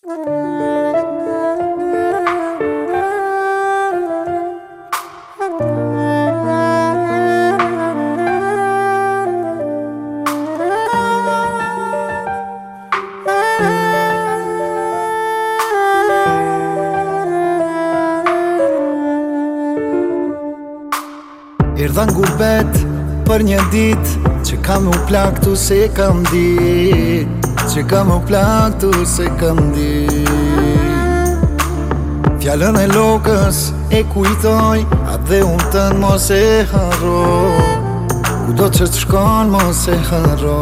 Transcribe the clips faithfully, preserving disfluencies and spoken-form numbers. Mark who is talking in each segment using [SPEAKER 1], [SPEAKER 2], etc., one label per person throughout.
[SPEAKER 1] Erdha n'gurbet për një dit që kam u plaktu se kam dit, që kam u plaktu se kam dit. Fjallën e lokës e kujtoj, atë dhe unë tënë mos e harro, kudo që të shkon mos e harro.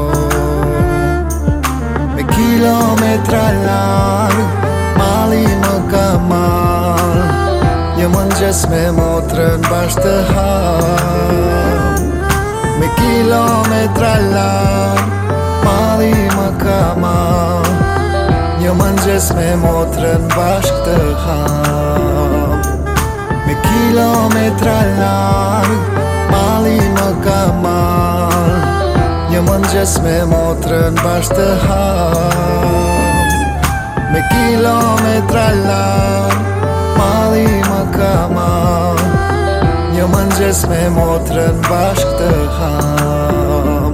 [SPEAKER 1] Me kilometra larg, mali më ka marr, një mëngjes me motrën bashkë të ham. Me kilometra larg, mali më ka marr, një mëngjes me motrën bashkë të ham. Me kilometra larg, mali më ka marr, një mëngjes me motrën bashkë të ham. Me kilometra larg, mali më ka marr, një mëngjes me motrën bashkë të ham.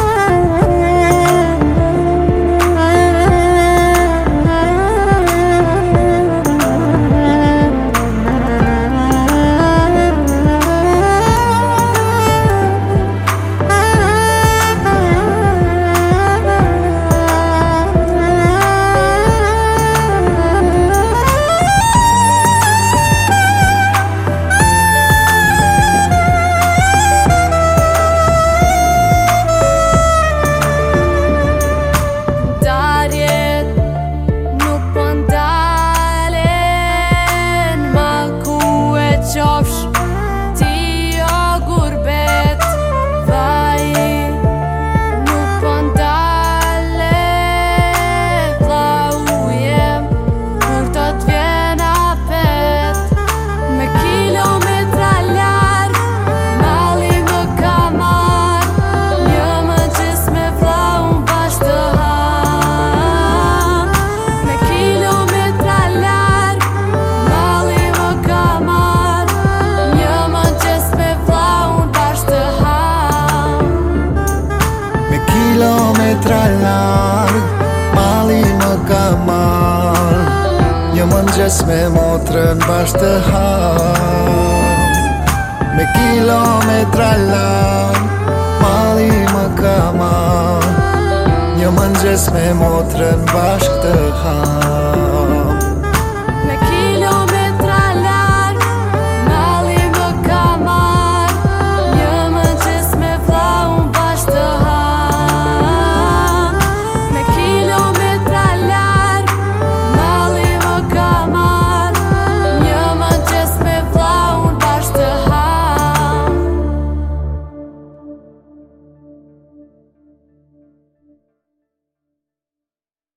[SPEAKER 1] Kilometra larg, mali më ka marr, një mëngjes me motrën bashkë të ham. Me kilometra larg, mali më ka marr, një mëngjes me motrën bashkë të ham.